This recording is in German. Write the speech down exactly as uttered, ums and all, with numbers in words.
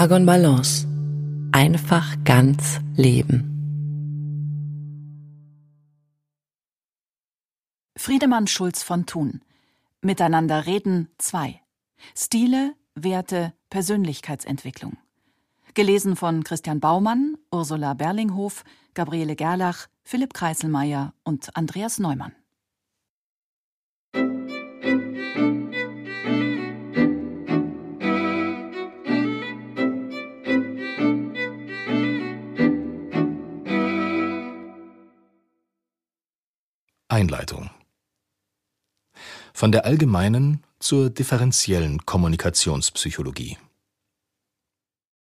Aragon Balance. Einfach ganz leben. Friedemann Schulz von Thun. Miteinander reden zwei. Stile, Werte, Persönlichkeitsentwicklung. Gelesen von Christian Baumann, Ursula Berlinghof, Gabriele Gerlach, Philipp Kreiselmeier und Andreas Neumann. Einleitung. Von der allgemeinen zur differenziellen Kommunikationspsychologie.